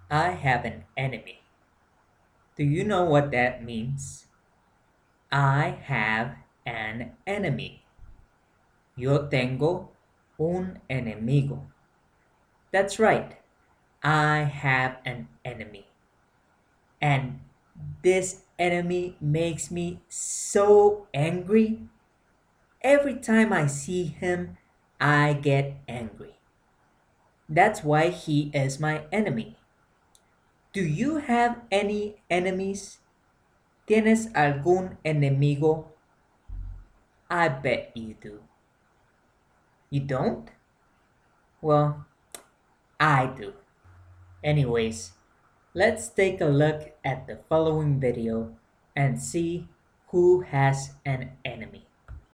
I have an enemy. Do you know what that means? I have an enemy. Yo tengo un enemigo. That's right. I have an enemy. And this enemy makes me so angry. Every time I see him, I get angry. That's why he is my enemy. Do you have any enemies? ¿Tienes algún enemigo? I bet you do. You don't? Well, I do. Anyways, let's take a look at the following video and see who has an enemy.